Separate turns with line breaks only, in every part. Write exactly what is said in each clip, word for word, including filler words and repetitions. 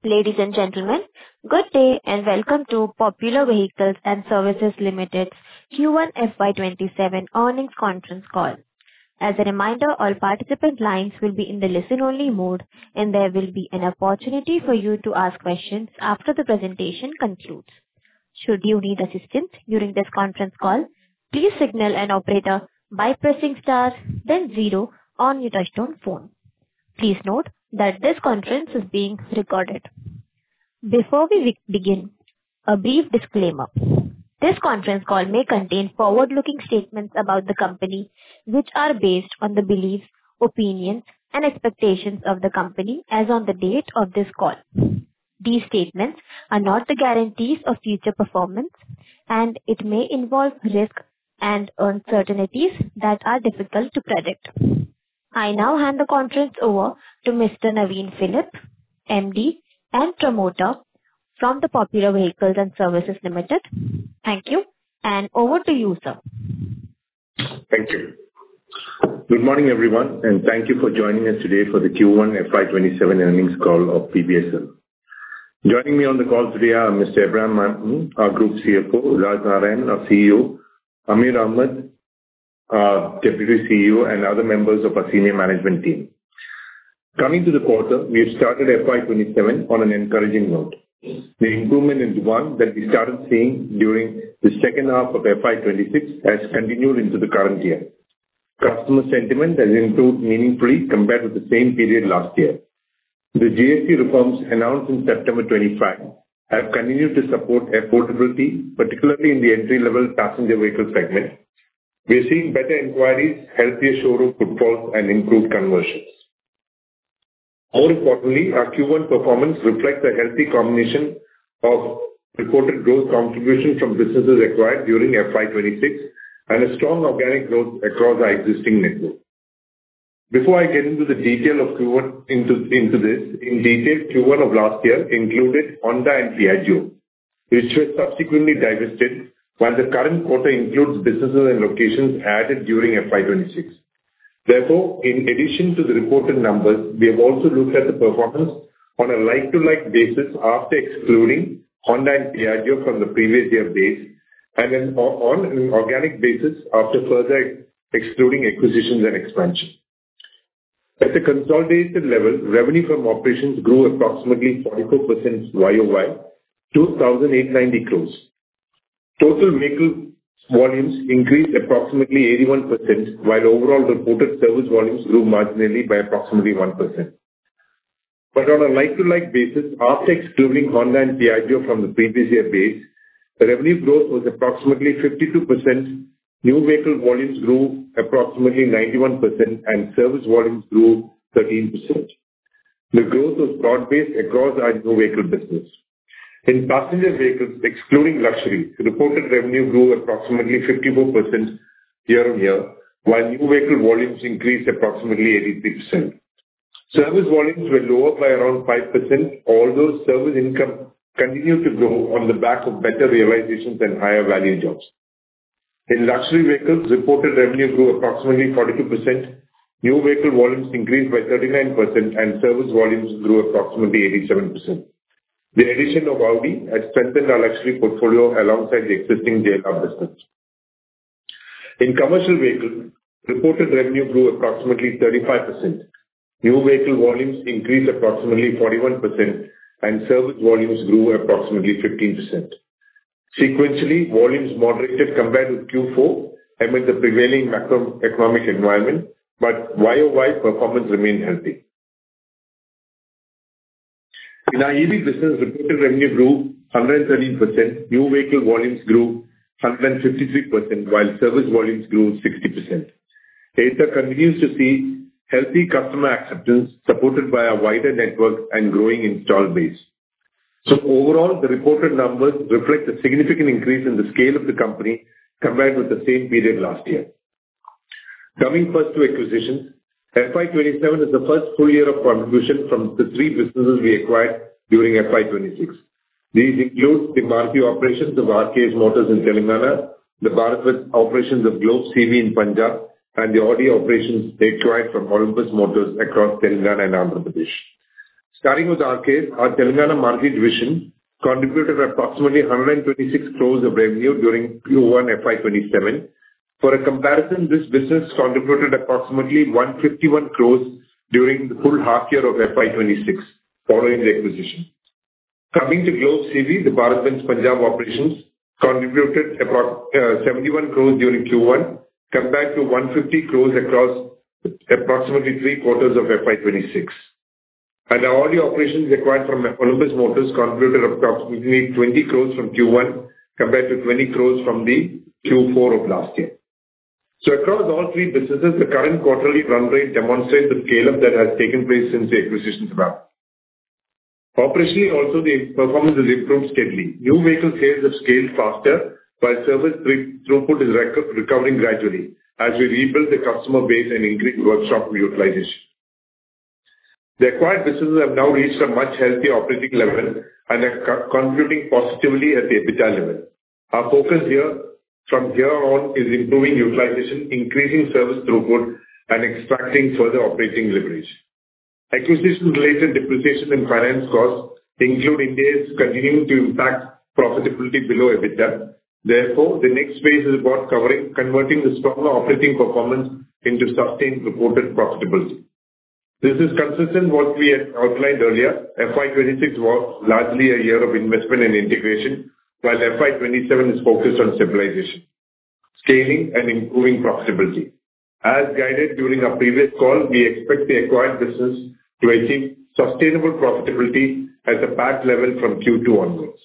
Ladies and gentlemen, good day and welcome to Popular Vehicles and Services Limited's Q one F Y twenty-seven earnings conference call. As a reminder, all participant lines will be in the listen-only mode, and there will be an opportunity for you to ask questions after the presentation concludes. Should you need assistance during this conference call, please signal an operator by pressing star, then zero on your touchtone phone. Please note that this conference is being recorded. Before we begin, a brief disclaimer. This conference call may contain forward-looking statements about the company, which are based on the beliefs, opinions, and expectations of the company as on the date of this call. These statements are not the guarantees of future performance, and it may involve risks and uncertainties that are difficult to predict. I now hand the conference over to Mister Naveen Philip, M D and promoter from the Popular Vehicles and Services Limited. Thank you, and over to you, sir.
Thank you. Good morning, everyone, and thank you for joining us today for the Q one F Y twenty-seven earnings call of P B S L. Joining me on the call today are Mister Abraham Mann, our Group C F O, Raj Narayan, our C E O, Amir Ahmed, our Deputy C E O, and other members of our senior management team. Coming to the quarter, we have started F Y twenty-seven on an encouraging note. The improvement in demand that we started seeing during the second half of F Y twenty-six has continued into the current year. Customer sentiment has improved meaningfully compared with the same period last year. The G S T reforms announced in September twenty-five have continued to support affordability, particularly in the entry-level passenger vehicle segment. We are seeing better inquiries, healthier showroom footfalls, and improved conversions. More importantly, our Q one performance reflects a healthy combination of reported growth contribution from businesses acquired during F Y twenty-six and a strong organic growth across our existing network. Before I get into the detail of Q one into, into this, in detail, Q one of last year included Honda and Piaggio, which were subsequently divested, while the current quarter includes businesses and locations added during F Y twenty-six. Therefore, in addition to the reported numbers, we have also looked at the performance on a like-to-like basis after excluding Honda and Piaggio from the previous year base, and then on an organic basis after further excluding acquisitions and expansion. At the consolidated level, revenue from operations grew approximately forty-four percent Y O Y to one thousand eight hundred ninety crores. Total vehicle volumes increased approximately eighty-one percent, while overall reported service volumes grew marginally by approximately one percent. But on a like-to-like basis, after excluding Honda and Piaggio from the previous year base, the revenue growth was approximately fifty-two percent, new vehicle volumes grew approximately ninety-one percent, and service volumes grew thirteen percent. The growth was broad-based across our new vehicle business. In passenger vehicles, excluding luxury, reported revenue grew approximately fifty-four percent year-on-year, while new vehicle volumes increased approximately eighty-three percent. Service volumes were lower by around five percent, although service income continued to grow on the back of better realizations and higher value jobs. In luxury vehicles, reported revenue grew approximately forty-two percent, new vehicle volumes increased by thirty-nine percent, and service volumes grew approximately eighty-seven percent. The addition of Audi has strengthened our luxury portfolio alongside the existing J L R business. In commercial vehicles, reported revenue grew approximately thirty-five percent. New vehicle volumes increased approximately forty-one percent, and service volumes grew approximately fifteen percent. Sequentially, volumes moderated compared with Q four amid the prevailing macroeconomic environment, but Y O Y performance remained healthy. In our E V business, reported revenue grew one hundred thirteen percent, new vehicle volumes grew one hundred fifty-three percent, while service volumes grew sixty percent. Ather continues to see healthy customer acceptance supported by a wider network and growing installed base. So overall, the reported numbers reflect a significant increase in the scale of the company compared with the same period last year. Coming first to acquisitions, F Y twenty-seven is the first full year of contribution from the three businesses we acquired during F Y twenty-six. These include the Maruti operations of R K S Motors in Telangana, the Bharat operations of Globe C V in Punjab, and the Audi operations acquired from Olympus Motors across Telangana and Andhra Pradesh. Starting with Arcade, our Telangana Maruti division contributed approximately one hundred twenty-six crores of revenue during Q one F Y twenty-seven. For a comparison, this business contributed approximately one hundred fifty-one crores during the full half year of F Y twenty-six, following the acquisition. Coming to Globe C V, the Bharat-Benz Punjab operations contributed appro- uh, seventy-one crores during Q one, compared to one hundred fifty crores across approximately three quarters of F Y twenty-six. And our audio operations acquired from Olympus Motors contributed approximately twenty crores from Q one, compared to twenty crores from the Q four of last year. So across all three businesses, the current quarterly run rate demonstrates the scale-up that has taken place since the acquisitions began. Operationally, also, the performance has improved steadily. New vehicle sales have scaled faster, while service throughput is rec- recovering gradually as we rebuild the customer base and increase workshop utilization. The acquired businesses have now reached a much healthier operating level and are co- contributing positively at the EBITDA level. Our focus here, from here on, is improving utilization, increasing service throughput, and extracting further operating leverage. Acquisition-related depreciation and finance costs include Ind AS continuing to impact profitability below EBITDA. Therefore, the next phase is about covering, converting the stronger operating performance into sustained reported profitability. This is consistent with what we had outlined earlier. F Y twenty-six was largely a year of investment and integration, while F Y twenty-seven is focused on stabilization, scaling, and improving profitability. As guided during our previous call, we expect the acquired business to achieve sustainable profitability at the P A T level from Q two onwards.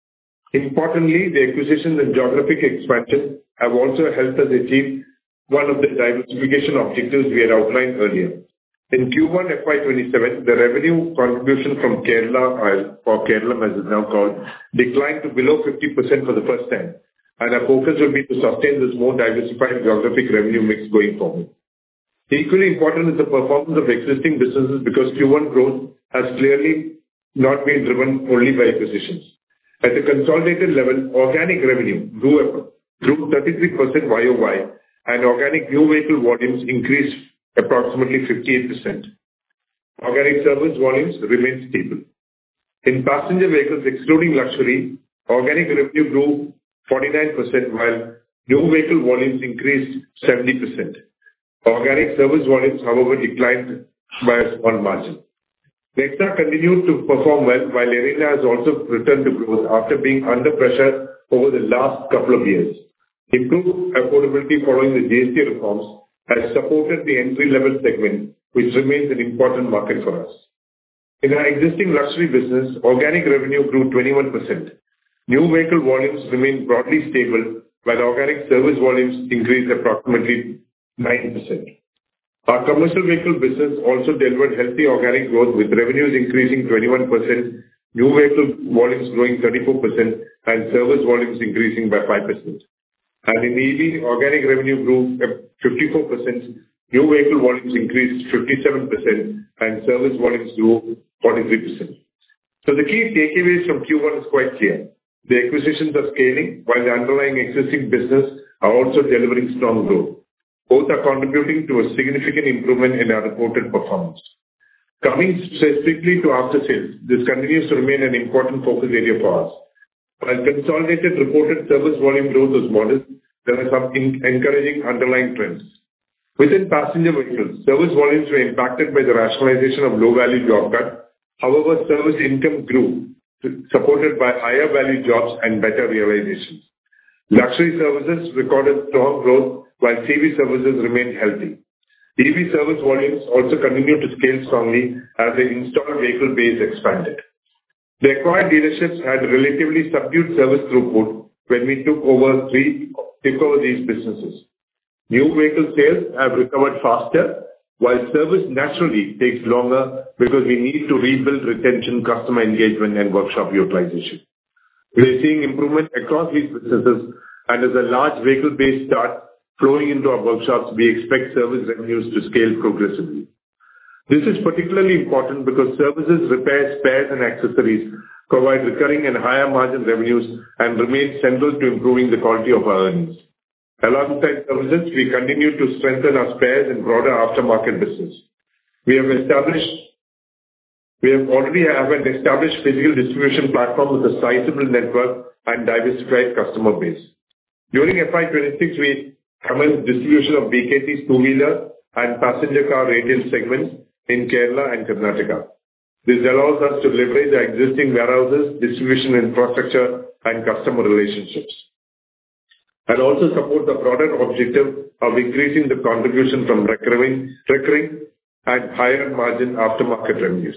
Importantly, the acquisitions and geographic expansion have also helped us achieve one of the diversification objectives we had outlined earlier. In Q one F Y twenty-seven, the revenue contribution from Kerala, or Kerala as it's now called, declined to below fifty percent for the first time, and our focus will be to sustain this more diversified geographic revenue mix going forward. Equally important is the performance of existing businesses, because Q one growth has clearly not been driven only by acquisitions. At the consolidated level, organic revenue grew grew thirty-three percent Y O Y, and organic new vehicle volumes increased approximately fifty-eight percent. Organic service volumes remained stable. In passenger vehicles, excluding luxury, organic revenue grew forty-nine percent, while new vehicle volumes increased seventy percent. Organic service volumes, however, declined by a small margin. Nexar continued to perform well, while Arena has also returned to growth after being under pressure over the last couple of years. Improved affordability following the G S T reforms has supported the entry-level segment, which remains an important market for us. In our existing luxury business, organic revenue grew twenty-one percent. New vehicle volumes remained broadly stable, while organic service volumes increased approximately nine percent. Our commercial vehicle business also delivered healthy organic growth, with revenues increasing twenty-one percent, new vehicle volumes growing thirty-four percent, and service volumes increasing by five percent. And in E V, organic revenue grew fifty-four percent, new vehicle volumes increased fifty-seven percent, and service volumes grew forty-three percent. So the key takeaways from Q one is quite clear. The acquisitions are scaling, while the underlying existing business are also delivering strong growth. Both are contributing to a significant improvement in our reported performance. Coming specifically to after-sales, this continues to remain an important focus area for us. While consolidated reported service volume growth was modest, there are some in- encouraging underlying trends. Within passenger vehicles, service volumes were impacted by the rationalization of low-value job cut. However, service income grew, supported by higher value jobs and better realizations. Luxury services recorded strong growth, while C V services remained healthy. E V service volumes also continued to scale strongly as the installed vehicle base expanded. The acquired dealerships had relatively subdued service throughput when we took over three took over these businesses. New vehicle sales have recovered faster, while service naturally takes longer because we need to rebuild retention, customer engagement, and workshop utilization. We are seeing improvement across these businesses, and as a large vehicle base starts flowing into our workshops, we expect service revenues to scale progressively. This is particularly important because services, repairs, spares, and accessories provide recurring and higher margin revenues and remain central to improving the quality of our earnings. Alongside services, we continue to strengthen our spares and broader aftermarket business. We have established We have already have an established physical distribution platform with a sizable network and diversified customer base. During F Y twenty-six, we commenced distribution of B K T's two-wheeler and passenger car retail segments in Kerala and Karnataka. This allows us to leverage the existing warehouses, distribution infrastructure, and customer relationships, and also support the broader objective of increasing the contribution from recurring, recurring and higher margin aftermarket revenues.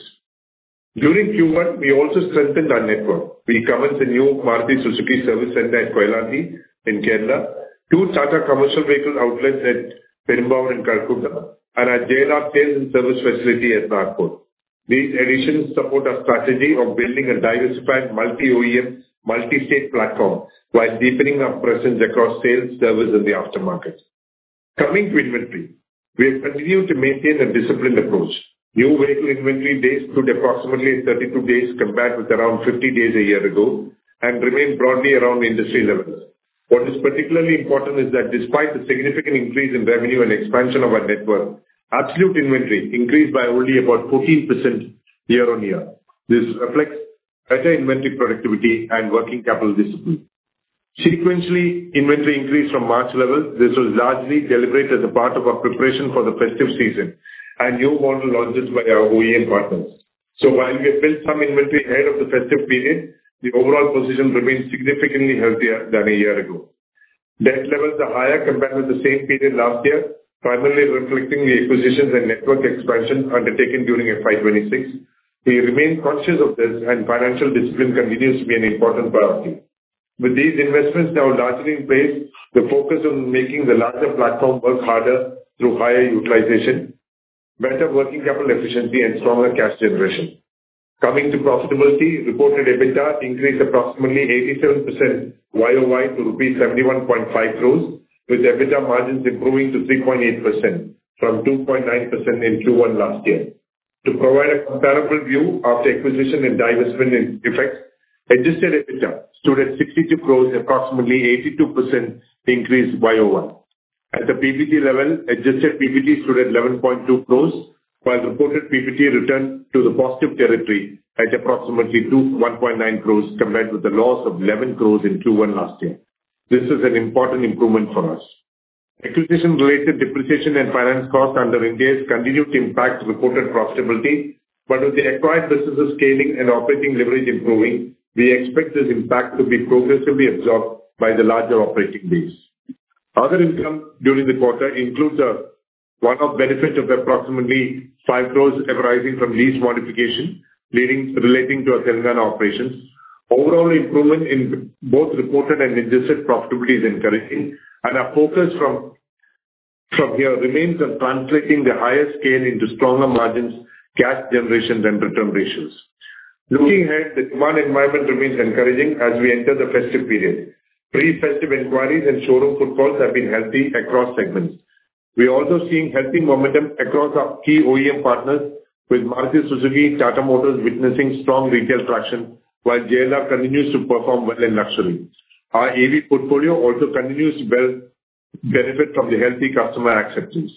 During Q one, we also strengthened our network. We commenced a new Maruti Suzuki service center at Koilandi in Kerala, two Tata commercial vehicle outlets at Perumbaur and Calcutta, and a J L R sales and service facility at Nagpur. These additions support our strategy of building a diversified multi-O E M, multi-state platform while deepening our presence across sales, service, and the aftermarket. Coming to inventory, we have continued to maintain a disciplined approach. New vehicle inventory days stood approximately thirty-two days compared with around fifty days a year ago and remain broadly around industry levels. What is particularly important is that despite the significant increase in revenue and expansion of our network, absolute inventory increased by only about fourteen percent year-on-year. This reflects better inventory productivity and working capital discipline. Sequentially, inventory increased from March levels. This was largely deliberate as a part of our preparation for the festive season and new model launches by our O E M partners. So while we have built some inventory ahead of the festive period, the overall position remains significantly healthier than a year ago. Debt levels are higher compared with the same period last year, primarily reflecting the acquisitions and network expansion undertaken during F Y twenty-six. We remain conscious of this, and financial discipline continues to be an important priority. With these investments now largely in place, the focus on making the larger platform work harder through higher utilization, better working capital efficiency, and stronger cash generation. Coming to profitability, reported EBITDA increased approximately eighty-seven percent Y O Y to rupees seventy-one point five crores, with EBITDA margins improving to three point eight percent from two point nine percent in Q one last year. To provide a comparable view after acquisition and divestment in effect, adjusted EBITDA stood at sixty-two crores, approximately eighty-two percent increase Y O Y. At the P B T level, adjusted P B T stood at eleven point two crores, while reported P B T returned to the positive territory at approximately one point nine crores compared with the loss of eleven crores in Q one last year. This is an important improvement for us. Acquisition-related depreciation and finance costs under Ind AS continue to impact reported profitability, but with the acquired businesses scaling and operating leverage improving, we expect this impact to be progressively absorbed by the larger operating base. Other income during the quarter includes a one-off benefit of approximately five crores arising from lease modification, leading relating to our Telangana operations. Overall improvement in both reported and adjusted profitability is encouraging, and our focus from, from here remains on translating the higher scale into stronger margins, cash generation, and return ratios. Looking ahead, the demand environment remains encouraging as we enter the festive period. Pre-festive inquiries and showroom footfalls have been healthy across segments. We are also seeing healthy momentum across our key O E M partners, with Maruti Suzuki, Tata Motors witnessing strong retail traction, while J L R continues to perform well in luxury. Our A V portfolio also continues to well benefit from the healthy customer acceptance.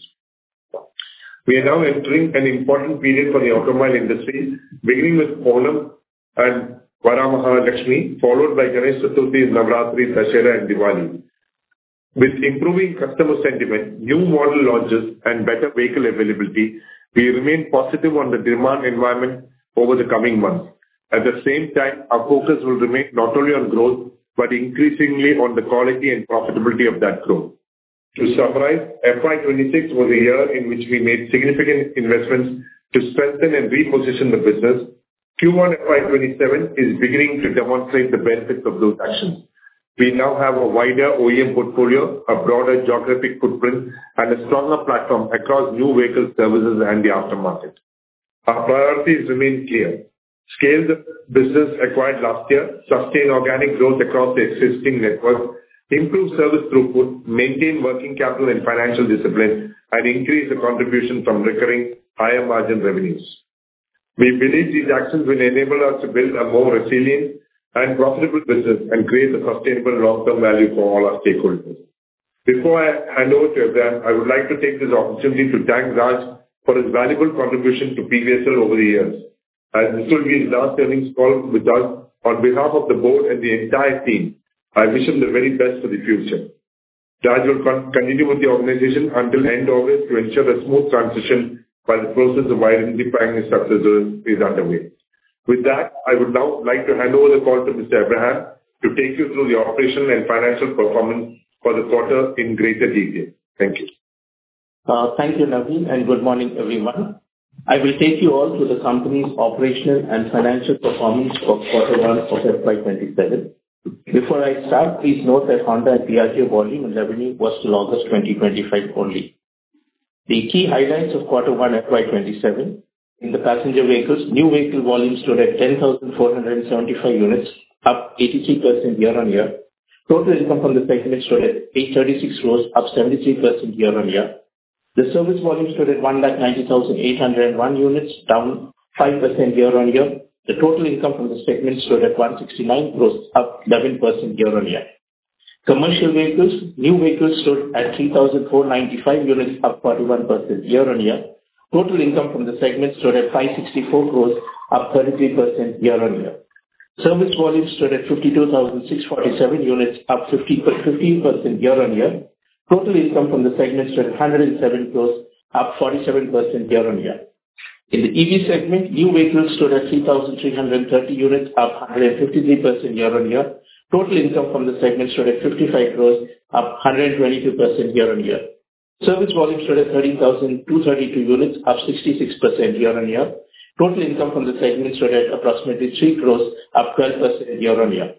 We are now entering an important period for the automobile industry, beginning with Onam and Varamahalakshmi, followed by Ganesh Chaturthi, Navratri, Dussehra, and Diwali. With improving customer sentiment, new model launches, and better vehicle availability, we remain positive on the demand environment over the coming months. At the same time, our focus will remain not only on growth, but increasingly on the quality and profitability of that growth. To summarize, F Y twenty-six was a year in which we made significant investments to strengthen and reposition the business. Q one F Y twenty-seven is beginning to demonstrate the benefits of those actions. We now have a wider O E M portfolio, a broader geographic footprint, and a stronger platform across new vehicle services and the aftermarket. Our priorities remain clear: scale the business acquired last year, sustain organic growth across the existing network, improve service throughput, maintain working capital and financial discipline, and increase the contribution from recurring higher margin revenues. We believe these actions will enable us to build a more resilient and profitable business and create a sustainable long-term value for all our stakeholders. Before I hand over to Abraham, I would like to take this opportunity to thank Raj for his valuable contribution to P V S L over the years. As this will be his last earnings call with us, on behalf of the board and the entire team, I wish him the very best for the future. Raj will con- continue with the organization until end August to ensure a smooth transition while the process of identifying his successor is underway. With that, I would now like to hand over the call to Mister Abraham to take you through the operational and financial performance for the quarter in greater detail. Thank you.
Uh, thank you, Naveen, and good morning, everyone. I will take you all through the company's operational and financial performance for quarter one of F Y twenty-seven. Before I start, please note that Honda and Piaggio volume and revenue was till August twenty twenty-five only. The key highlights of quarter one F Y twenty-seven. In the passenger vehicles, new vehicle volume stood at ten thousand four hundred seventy-five units, up eighty-three percent year-on-year. Total income from the segment stood at eight hundred thirty-six crores, up seventy-three percent year-on-year. The service volume stood at one lakh ninety thousand eight hundred one units, down five percent year-on-year. The total income from the segment stood at one hundred sixty-nine crores, up eleven percent year-on-year. Commercial vehicles, new vehicles stood at three thousand four hundred ninety-five units, up forty-one percent year-on-year. Total income from the segment stood at five hundred sixty-four crores, up thirty-three percent year-on-year. Service volume stood at fifty-two thousand six hundred forty-seven units, up fifteen percent year-on-year. Total income from the segment stood at one hundred seven crores, up forty-seven percent year-on-year. In the E V segment, new vehicles stood at three thousand three hundred thirty units, up one hundred fifty-three percent year-on-year. Total income from the segment stood at fifty-five crores, up one hundred twenty-two percent year-on-year. Service volume stood at thirteen thousand two hundred thirty-two units, up sixty-six percent year-on-year. Total income from the segment stood at approximately three crores, up twelve percent year-on-year.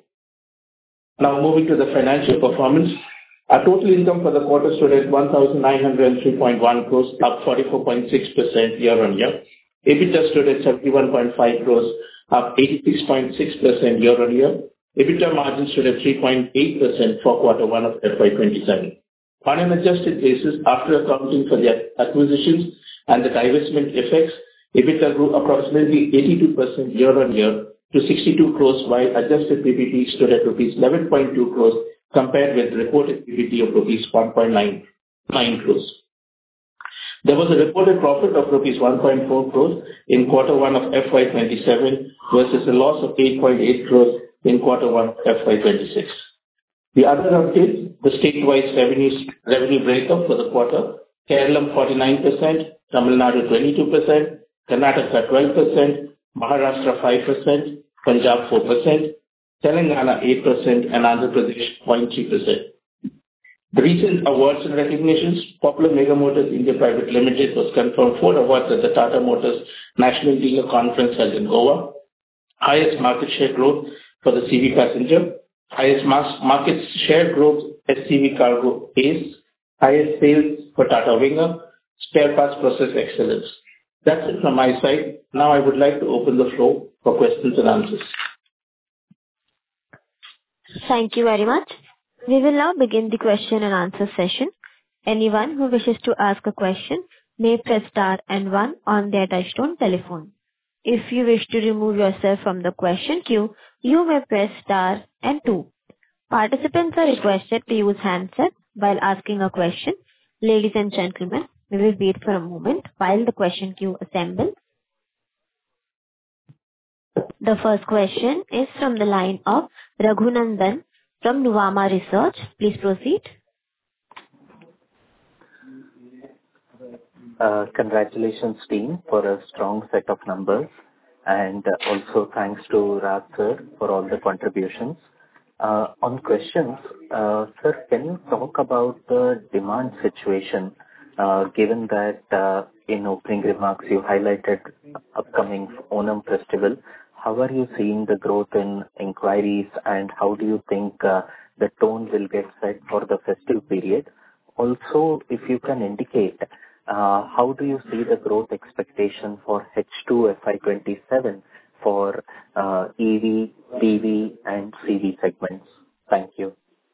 Now moving to the financial performance. Our total income for the quarter stood at one thousand nine hundred three point one crores, up forty-four point six percent year-on-year. EBITDA stood at seventy-one point five crores, up eighty-six point six percent year-on-year. EBITDA margin stood at three point eight percent for quarter one of F Y twenty-seven. On an adjusted basis, after accounting for the acquisitions and the divestment effects, EBITDA grew approximately eighty-two percent year-on-year to sixty-two crores, while adjusted P B T stood at rupees eleven point two crores compared with reported P B T of rupees one point nine nine crores. There was a reported profit of rupees one point four crores in quarter one of F Y twenty-seven versus a loss of eight point eight crores in quarter one of F Y twenty-six. The other update, the state-wise revenues, revenue breakup for the quarter: Kerala forty-nine percent, Tamil Nadu twenty-two percent, Karnataka twelve percent, Maharashtra five percent, Punjab four percent, Telangana eight percent, and Andhra Pradesh zero point three percent. The recent awards and recognitions: Popular Mega Motors India Private Limited was confirmed four awards at the Tata Motors National Dealer Conference held in Goa. Highest market share growth for the C V passenger. Highest mass market share growth S C V cargo Ace. Highest sales for Tata Winger. Spare parts process excellence. That's it from my side. Now I would like to open the floor for questions and answers.
Thank you very much. We will now begin the question and answer session. Anyone who wishes to ask a question may press star and one on their touchtone telephone. If you wish to remove yourself from the question queue, you may press star and two. Participants are requested to use handset while asking a question. Ladies and gentlemen, we will wait for a moment while the question queue assembles. The first question is from the line of Raghunandan from Nuvama Research. Please proceed.
Uh, congratulations team for a strong set of numbers, and uh, also thanks to Raj sir for all the contributions. Uh, on questions, uh, sir, can you talk about the demand situation, uh, given that uh, in opening remarks you highlighted upcoming Onam festival? How are you seeing the growth in inquiries, and how do you think uh, the tone will get set for the festive period? Also, if you can indicate, uh, how do you see the growth expectation for H two F Y twenty-seven for uh, E V, P V and C V segments? Thank you.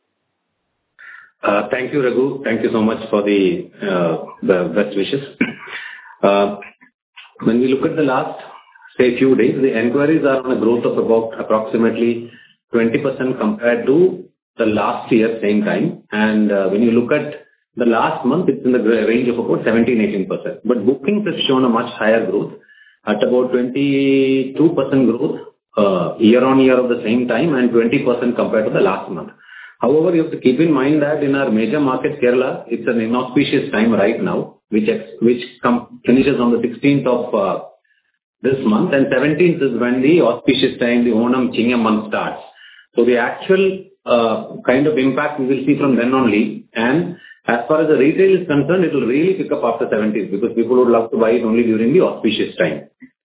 Uh, thank you, Raghu. Thank you so much for the, uh, the best wishes. Uh, when we look at the last say few days, the enquiries are on a growth of about approximately twenty percent compared to the last year same time. And uh, when you look at the last month, it's in the range of about seventeen to eighteen percent. But bookings have shown a much higher growth. at about twenty-two percent growth uh, year-on-year of the same time and twenty percent compared to the last month. However, you have to keep in mind that in our major market, Kerala, it's an inauspicious time right now, which ex- which com- finishes on the sixteenth of uh, this month, and seventeenth is when the auspicious time, the Onam Chingam month starts. So the actual uh, kind of impact we will see from then only. And as far as the retail is concerned, it will really pick up after seventeenth because people would love to buy it only during the auspicious time.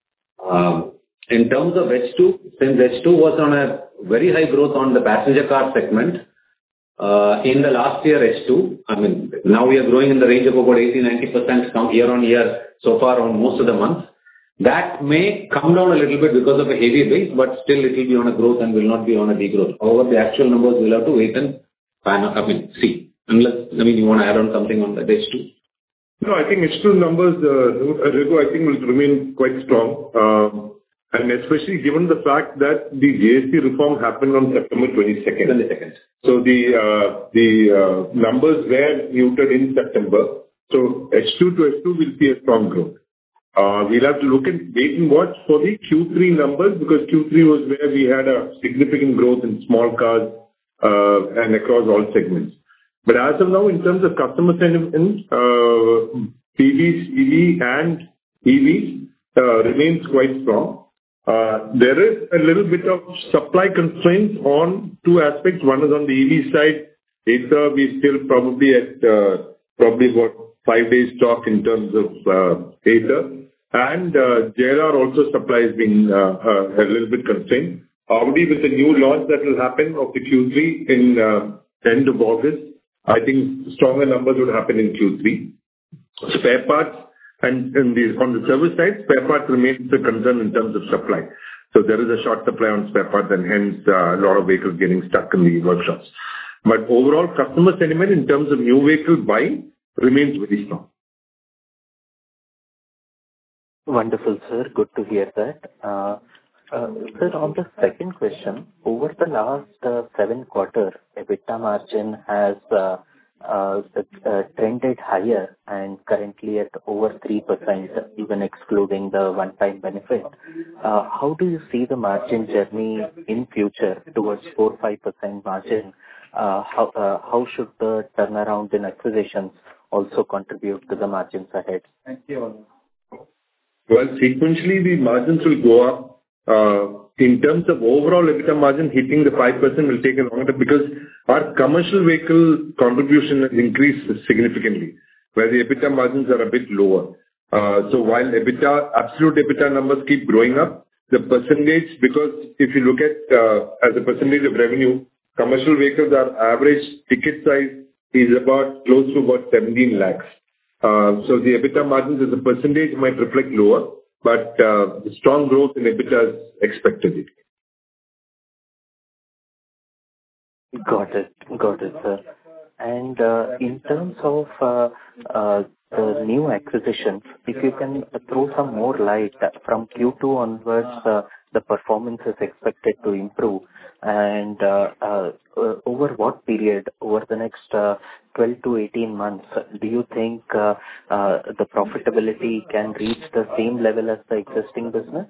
Um, in terms of H two, since H two was on a very high growth on the passenger car segment, Uh, in the last year H two, I mean, now we are growing in the range of about eighty to ninety percent year on year so far on most of the months. That may come down a little bit because of a heavy base, but still it will be on a growth and will not be on a degrowth. However, the actual numbers will have to wait and pan out, I mean, see. Unless, I mean, you want to add on something on that H two?
No, I think H two numbers, uh, Raghu, I think will remain quite strong. Um, And especially given the fact that the G S T reform happened on September twenty-second.
twenty-second.
So the uh, the uh, numbers were muted in September. So H two to H two will see a strong growth. Uh, We'll have to look and wait and watch for the Q three numbers, because Q three was where we had a significant growth in small cars uh, and across all segments. But as of now, in terms of customer sentiment, uh, P Vs, E V and E Vs uh, remains quite strong. Uh, There is a little bit of supply constraints on two aspects. One is on the E V side. Ather, we still probably at uh, probably about five days stock in terms of uh, Ather. And uh, J L R also supply has been uh, uh, a little bit constrained. Audi, with the new launch that will happen of the Q three in uh, end of August, I think stronger numbers would happen in Q three. Spare parts, and in the, on the service side, spare parts remains a concern in terms of supply. So there is a short supply on spare parts, and hence uh, a lot of vehicles getting stuck in the workshops. But overall, customer sentiment in terms of new vehicle buying remains very strong.
Wonderful, sir. Good to hear that. Uh, uh, Sir, on the second question, over the last uh, seven quarters, EBITDA margin has uh, uh, uh, trended higher and currently at over three percent, even excluding the one-time benefit. Uh, How do you see the margin journey in future towards four to five percent margin? Uh, How uh, how should the turnaround in acquisitions also contribute to the margins ahead? Thank you.
Well, sequentially, the margins will go up. Uh, In terms of overall EBITDA margin, hitting the five percent will take a longer time because our commercial vehicle contribution has increased significantly, where the EBITDA margins are a bit lower. Uh, So while EBITDA, absolute EBITDA numbers keep growing up, the percentage, because if you look at uh, as a percentage of revenue, commercial vehicles, our average ticket size is about close to about seventeen lakhs. Uh, So the EBITDA margins as a percentage might reflect lower, but uh, the strong growth in EBITDA is expected.
Got it. Got it, sir. And uh, in terms of uh, uh, the new acquisitions, if you can throw some more light from Q two onwards, uh, the performance is expected to improve. And uh, uh, uh, over what period, over the next uh, twelve to eighteen months, do you think uh, uh, the profitability can reach the same level as the existing business?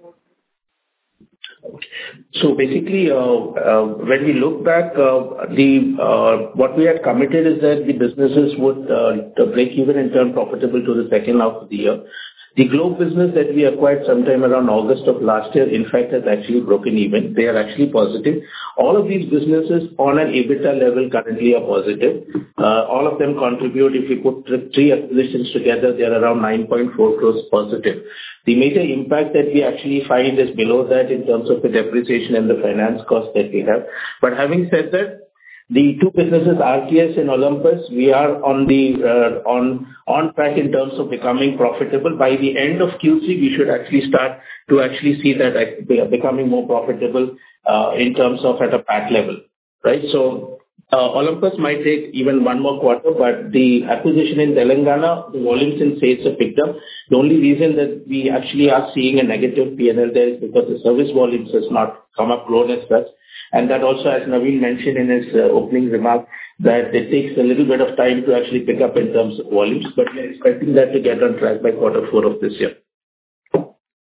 So basically, uh, uh, when we look back, uh, the uh, what we had committed is that the businesses would uh, to break even and turn profitable to the second half of the year. The Globe business that we acquired sometime around August of last year, in fact, has actually broken even. They are actually positive. All of these businesses on an EBITDA level currently are positive. Uh, All of them contribute. If we put the three acquisitions together, they are around nine point four crores positive. The major impact that we actually find is below that in terms of the depreciation and the finance cost that we have. But having said that, the two businesses, R T S and Olympus, we are on the uh, on on track in terms of becoming profitable. By the end of Q three, we should actually start to actually see that uh, becoming more profitable uh, in terms of at a P A T level, right? So uh, Olympus might take even one more quarter, but the acquisition in Telangana, the volumes in sales have picked up. The only reason that we actually are seeing a negative P and L there is because the service volumes has not come up grown as such. And that also, as Naveen mentioned in his uh, opening remark, that it takes a little bit of time to actually pick up in terms of volumes, but we are expecting that to get on track by quarter four of this year.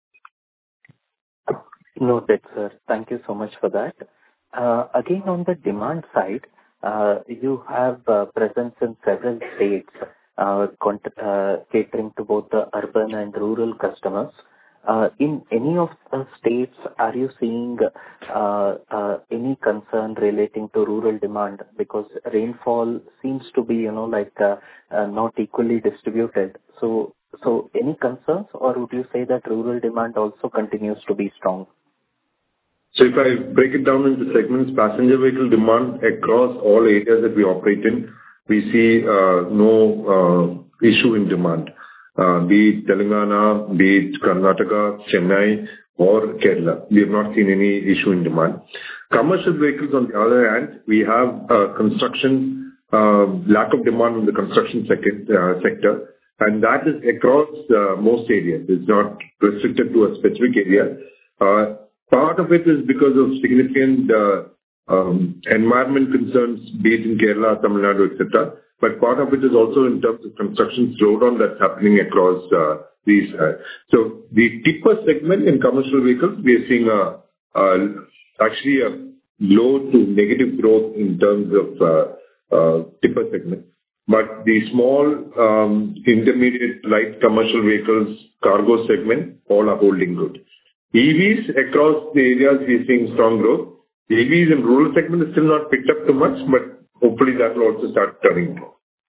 Noted, sir. Thank you so much for that. Uh, Again, on the demand side, uh, you have uh, presence in several states, uh, cont- uh, catering to both the urban and rural customers. Uh, In any of the states, are you seeing uh, uh, any concern relating to rural demand? Because rainfall seems to be, you know, like, uh, uh, not equally distributed. So, so any concerns, or would you say that rural demand also continues to be strong?
So if I break it down into segments, passenger vehicle demand across all areas that we operate in, we see uh, no uh, issue in demand. Uh, be it Telangana, be it Karnataka, Chennai or Kerala. We have not seen any issue in demand. Commercial vehicles, on the other hand, we have uh, construction, uh, lack of demand in the construction second, uh, sector, and that is across uh, most areas. It's not restricted to a specific area. Uh, Part of it is because of significant uh, um, environment concerns, be it in Kerala, Tamil Nadu, et cetera. But part of it is also in terms of construction slowdown that's happening across uh, these. Uh, so the tipper segment in commercial vehicles, we are seeing a, a actually a low to negative growth in terms of uh, uh, tipper segment. But the small, um, intermediate light commercial vehicles, cargo segment, all are holding good. E Vs across the areas we are seeing strong growth. E Vs in rural segment is still not picked up too much, but hopefully that will also start turning.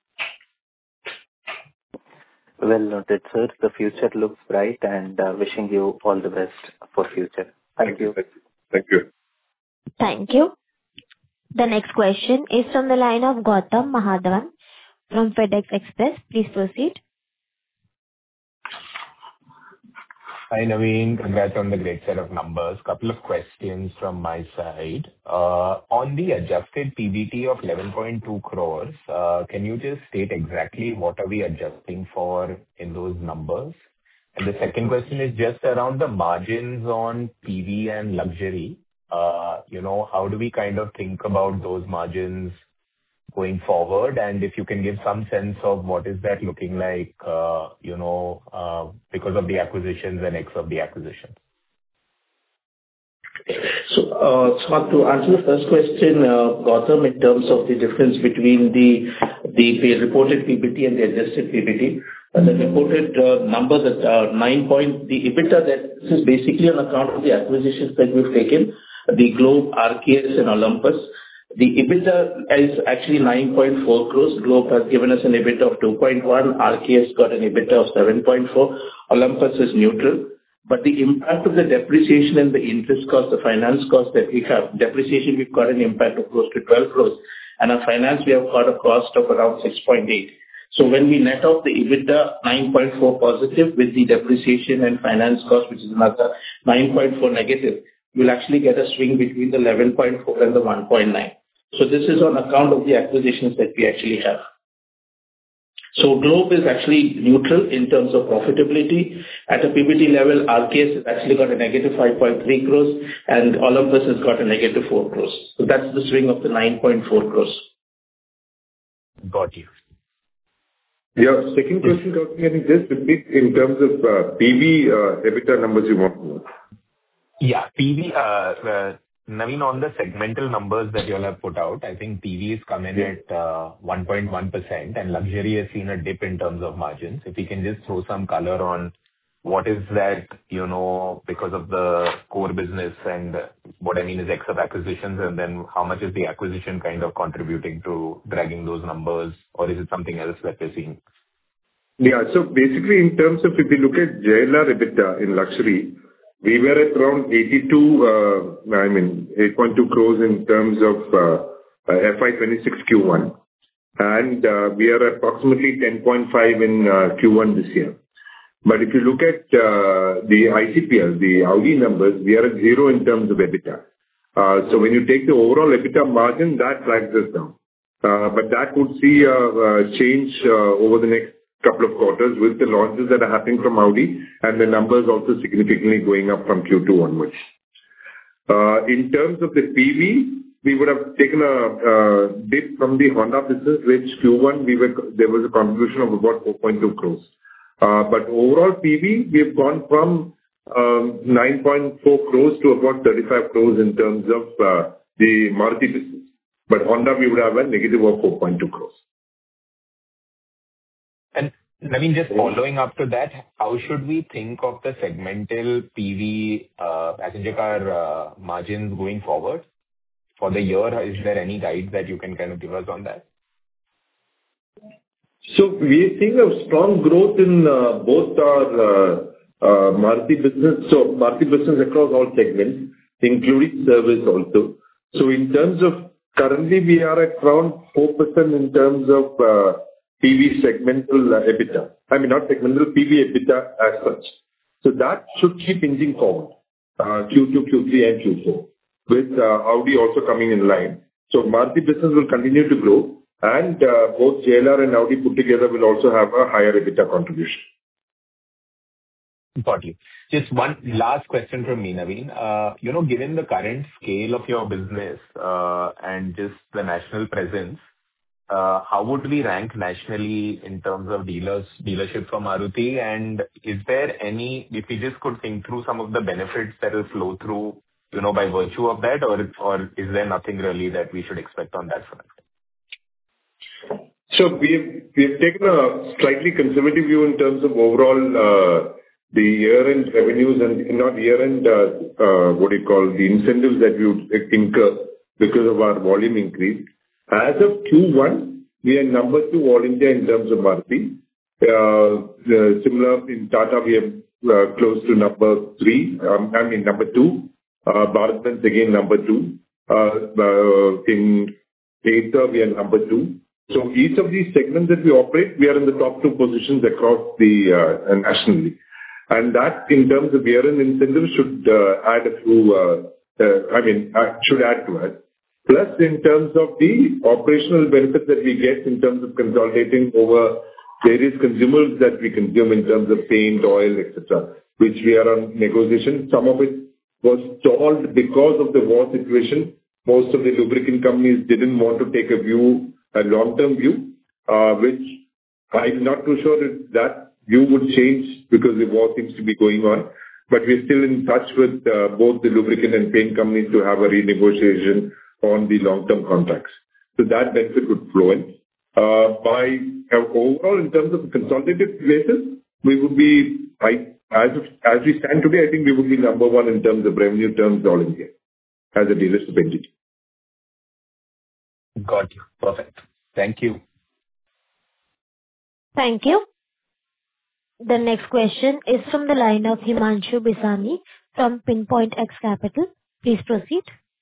Well noted, sir. The future looks bright, and uh, wishing you all the best for future. Thank, Thank you. you.
Thank you.
Thank you. The next question is from the line of Gautam Mahadhan from FedEx Express. Please proceed.
Hi, Naveen. Congrats on the great set of numbers. Couple of questions from my side. Uh, On the adjusted P B T of eleven point two crores, uh, can you just state exactly what are we adjusting for in those numbers? And the second question is just around the margins on P V and luxury. Uh, You know, how do we kind of think about those margins going forward? And if you can give some sense of what is that looking like, uh, you know, uh, because of the acquisitions and ex of the acquisitions.
So, uh, so to answer the first question, uh, Gautam, in terms of the difference between the the reported P B T and the adjusted P B T, uh, the reported uh, number that uh, nine point, the EBITDA, that this is basically on account of the acquisitions that we've taken, the Globe, R K S and Olympus. The EBITDA is actually nine point four crores. Globe has given us an EBITDA of two point one. R K S got an EBITDA of seven point four. Olympus is neutral. But the impact of the depreciation and the interest cost, the finance cost that we have, depreciation, we've got an impact of close to twelve crores. And our finance, we have got a cost of around six point eight. So when we net off the EBITDA nine point four positive with the depreciation and finance cost, which is another nine point four negative, you'll actually get a swing between the eleven point four and the one point nine. So this is on account of the acquisitions that we actually have. So Globe is actually neutral in terms of profitability. At a P B T level, R K S has actually got a negative five point three crores and Olympus has got a negative four crores. So that's the swing of the nine point four crores.
Got you.
Yeah, second question, Gautam, I think just repeat in terms of uh, P V uh, EBITDA numbers you want to know.
Yeah, P V, uh, uh, Naveen, on the segmental numbers that you all have put out, I think P V is come in at uh, one point one percent and luxury has seen a dip in terms of margins. If you can just throw some color on what is that, you know, because of the core business and what I mean is ex of acquisitions, and then how much is the acquisition kind of contributing to dragging those numbers, or is it something else that we're seeing?
Yeah, so basically in terms of if you look at J L R EBITDA in luxury, we were at around eighty-two, uh, I mean, eight point two crores in terms of uh, uh, F Y twenty-six Q one. And uh, we are approximately ten point five in uh, Q one this year. But if you look at uh, the I C P L, the Audi numbers, we are at zero in terms of EBITDA. Uh, so when you take the overall EBITDA margin, that drags us down. Uh, but that would see a, a change uh, over the next couple of quarters with the launches that are happening from Audi and the numbers also significantly going up from Q two onwards. Uh, in terms of the P V, we would have taken a uh, dip from the Honda business, which Q one we were there was a contribution of about four point two crores. Uh, but overall P V, we have gone from um, nine point four crores to about thirty-five crores in terms of uh, the Maruti business. But Honda, we would have a negative of four point two crores.
And I mean, just following up to that, how should we think of the segmental P V uh, passenger car uh, margins going forward for the year? Is there any guide that you can kind of give us on that?
So we are seeing a strong growth in uh, both our uh, uh, Maruti business. So Maruti business across all segments, including service also. So in terms of currently, we are at around four percent in terms of uh, P V segmental uh, EBITDA. I mean, not segmental, P V EBITDA as such. So that should keep inching forward, uh, Q two, Q three, and Q four, with uh, Audi also coming in line. So Maruti business will continue to grow, and uh, both J L R and Audi put together will also have a higher EBITDA contribution.
Got you. Just one last question from me, Naveen. Uh, You know, given the current scale of your business, uh, and just the national presence, uh, how would we rank nationally in terms of dealers, dealership for Maruti? And is there any, if we just could think through some of the benefits that will flow through, you know, by virtue of that, or, or is there nothing really that we should expect on that front?
So we've we've taken a slightly conservative view in terms of overall uh, the year-end revenues and not year-end, uh, uh, what do you call, the incentives that we would incur because of our volume increase. As of Q one, we are number two all India in terms of Maruti. Uh, the Similar in Tata, we are uh, close to number three, um, I mean number two. Uh, BharatBenz again number two. Uh, uh, In Ather, we are number two. So each of these segments that we operate, we are in the top two positions across the uh, nationally. And that, in terms of year-end incentives, should uh, add a few, uh, uh, I mean, uh, should add to it. Plus, in terms of the operational benefits that we get in terms of consolidating over various consumables that we consume in terms of paint, oil, et cetera, which we are on negotiation. Some of it was stalled because of the war situation. Most of the lubricant companies didn't want to take a view, a long-term view, uh, which I'm not too sure if that view would change because the war seems to be going on. But we're still in touch with uh, both the lubricant and paint companies to have a renegotiation on the long-term contracts. So that benefit would flow in. Uh, by uh, overall, in terms of the consolidated basis, we would be, I, as of, as we stand today, I think we would be number one in terms of revenue terms all India as a dealership entity.
Got you. Perfect. Thank you.
Thank you. The next question is from the line of Himanshu Bisani from Pinpoint X Capital. Please proceed.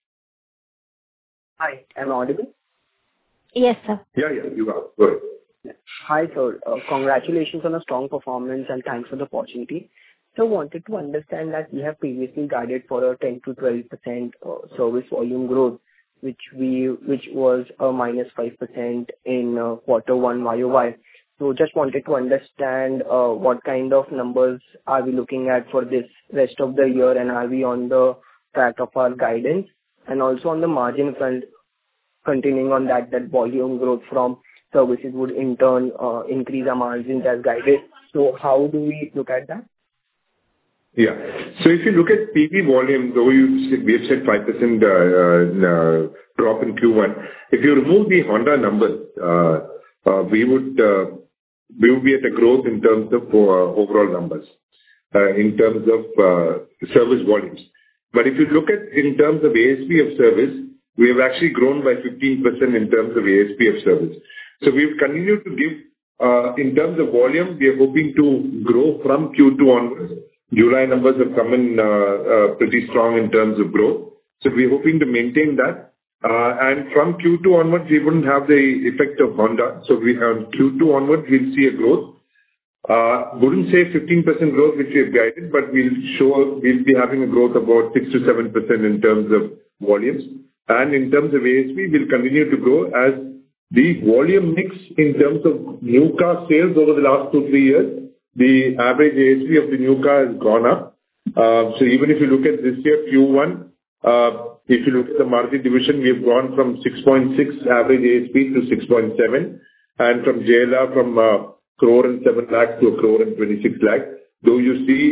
Hi, am I audible?
Yes, sir.
Yeah, yeah, you are. Go ahead.
Hi, sir. Uh, congratulations on a strong performance and thanks for the opportunity. So wanted to understand that we have previously guided for a ten to twelve percent uh, service volume growth, which we which was a minus five percent in uh, quarter one Y O Y. So just wanted to understand uh, what kind of numbers are we looking at for this rest of the year, and are we on the track of our guidance? And also on the margin front, continuing on that, that volume growth from services would in turn uh, increase our margins as guided. So how do we look at that?
Yeah. So if you look at P V volume, though you said, we have said five percent uh, uh, drop in Q one, if you remove the Honda numbers, uh, uh, we would uh, we would be at a growth in terms of uh, overall numbers, uh, in terms of uh, service volumes. But if you look at in terms of A S P of service, we have actually grown by fifteen percent in terms of A S P of service. So we've continued to give, uh, in terms of volume, we are hoping to grow from Q two onwards. July numbers have come in uh, uh, pretty strong in terms of growth. So we're hoping to maintain that. Uh, and from Q two onwards, we wouldn't have the effect of Honda. So we have Q two onwards, we'll see a growth. Uh, wouldn't say fifteen percent growth, which we have guided, but we'll show, we'll be having a growth about six to seven percent in terms of volumes. And in terms of A S P, we'll continue to grow as the volume mix in terms of new car sales over the last two, three years. The average A S P of the new car has gone up. Uh, so even if you look at this year, Q one, uh, if you look at the Maruti division, we have gone from six point six average A S P to six point seven, and from J L R from uh, crore and seven lakh to a crore and twenty-six lakh. Though you see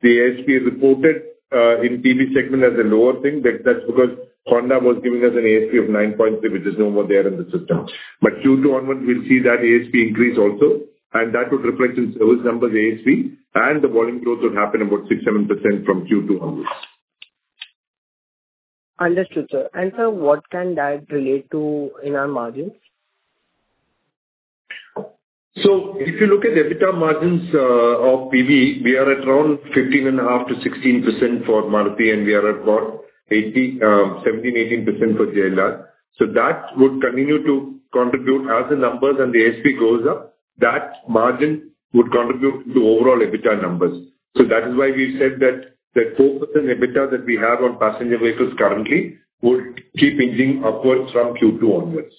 the A S P is reported uh, in P V segment as a lower thing. That, that's because Honda was giving us an A S P of nine point three, which is no more there in the system. But Q two onwards, we'll see that A S P increase also, and that would reflect in service numbers A S P, and the volume growth would happen about six to seven percent from Q two onwards.
Understood, sir. And sir, what can that relate to in our margins?
So if you look at EBITDA margins uh, of P V, we are at around fifteen point five to sixteen percent for Maruti, and we are at about eighteen, seventeen, eighteen percent for J L R. So that would continue to contribute as the numbers and the A S P goes up, that margin would contribute to overall EBITDA numbers. So that is why we said that that four percent EBITDA that we have on passenger vehicles currently would keep inching upwards from Q two onwards.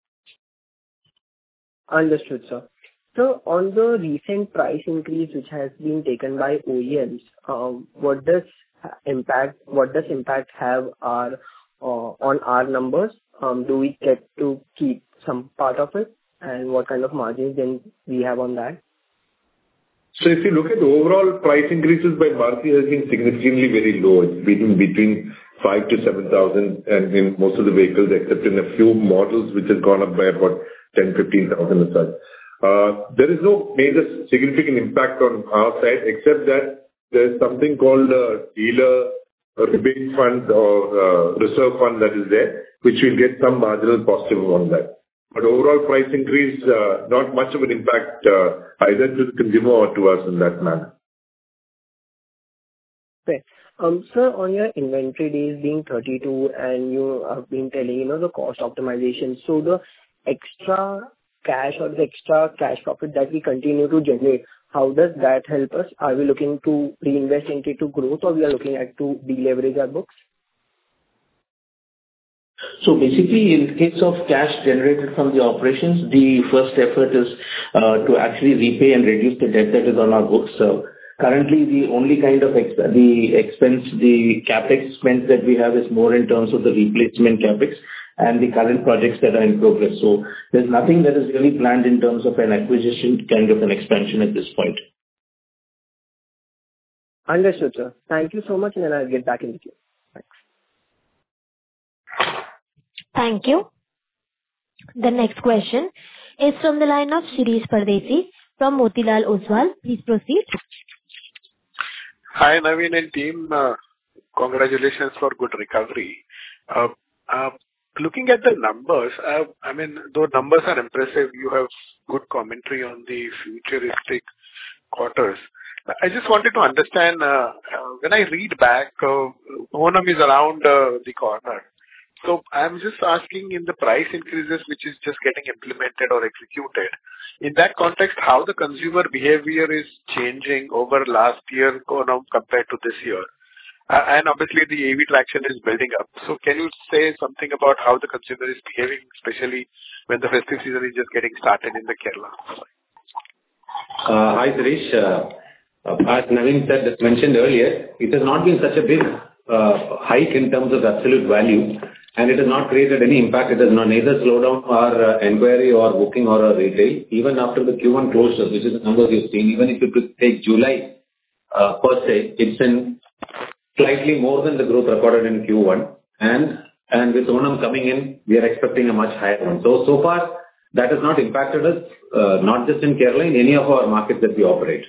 Understood, sir. So on the recent price increase which has been taken by O E Ms, um, what does impact what does impact have our uh, on our numbers? Um, do we get to keep some part of it, and what kind of margins then we have on that?
So if you look at the overall price increases by Maruti has been significantly very low. It's been between five to seven thousand, and in most of the vehicles, except in a few models, which has gone up by about ten, fifteen thousand and such. Uh, there is no major significant impact on our side, except that there's something called a dealer rebate fund or uh, reserve fund that is there, which will get some marginal positive on that. But overall price increase, uh, not much of an impact uh, either to the consumer or to us in that manner.
Okay. Um, sir, on your inventory days being thirty-two, and you have been telling, you know, the cost optimization. So the extra cash or the extra cash profit that we continue to generate, how does that help us? Are we looking to reinvest into to growth, or we are looking at to deleverage our books?
So basically, in the case of cash generated from the operations, the first effort is uh, to actually repay and reduce the debt that is on our books. So currently, the only kind of ex- the expense, the capex expense that we have is more in terms of the replacement capex and the current projects that are in progress. So there's nothing that is really planned in terms of an acquisition, kind of an expansion at this point.
Understood, sir. Thank you so much, and then I'll get back in the queue. Thanks.
Thank you. The next question is from the line of Shirish Pardesi from Motilal Oswal. Please proceed.
Hi, Naveen and team. Uh, congratulations for good recovery. Uh, uh, looking at the numbers, uh, I mean, though numbers are impressive, you have good commentary on the futuristic quarters. I just wanted to understand, uh, uh, when I read back, uh, Onam is around uh, the corner. So I'm just asking, in the price increases which is just getting implemented or executed, in that context, how the consumer behavior is changing over last year compared to this year? Uh, and obviously the E V traction is building up. So can you say something about how the consumer is behaving, especially when the festive season is just getting started in the Kerala?
Uh, hi, Suresh. Uh, as Naveen said, mentioned earlier, it has not been such a big uh, hike in terms of absolute value, and it has not created any impact. It has not neither slowed down our uh, inquiry or booking or our retail. Even after the Q one closure, which is the numbers you've seen, even if you could take July uh, per se, it's in slightly more than the growth recorded in Q one. And and with Onam coming in, we are expecting a much higher one. So, so far, that has not impacted us, uh, not just in Kerala, in any of our markets that we operate.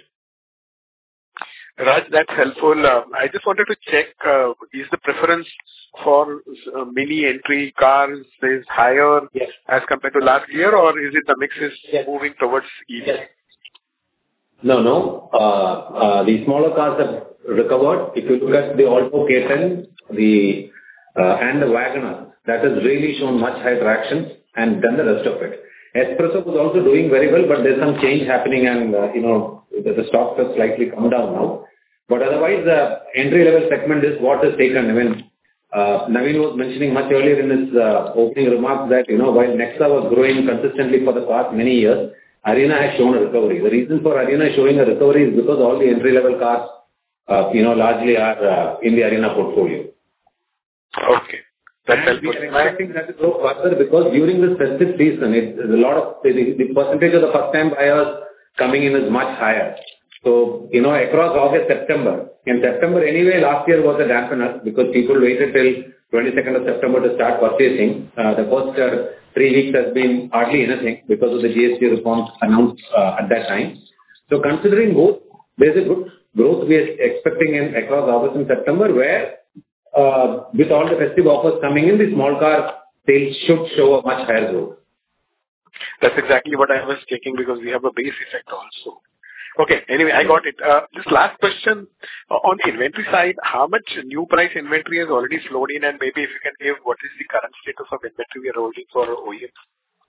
Raj, that's helpful. Uh, I just wanted to check, uh, is the preference for uh, mini entry cars is higher
Yes.
as compared to last year, or is it the mix is
Yes.
moving towards E V?
Yes.
No, no. Uh, uh, the smaller cars have recovered. If you look at the Alto K ten, the uh, and the Wagoner, that has really shown much higher traction and done the rest of it. Espresso was also doing very well, but there's some change happening, and uh, you know the, the stock has slightly come down now. But otherwise, the entry-level segment is what is taken. I mean, uh, Naveen was mentioning much earlier in his uh, opening remarks that, you know, while Nexa was growing consistently for the past many years, Arena has shown a recovery. The reason for Arena showing a recovery is because all the entry-level cars, uh, you know, largely are uh, in the Arena portfolio.
Okay. That's
And we
helpful.
are expecting that to go further because during this festive season, it, a lot of the, the percentage of the first-time buyers coming in is much higher. So, you know, across August, September, In September anyway, last year was a dampener because people waited till twenty-second of September to start purchasing. Uh, the first uh, three weeks has been hardly anything because of the G S T reforms announced uh, at that time. So considering both, there is a good growth we are expecting in across August and September, where uh, with all the festive offers coming in, the small car sales should show a much higher growth.
That's exactly what I was checking because we have a base effect also. Okay, anyway, I got it. Uh, just last question uh, on the inventory side, how much new price inventory has already flowed in, and maybe if you can give what is the current status of inventory we are holding for O E Ms?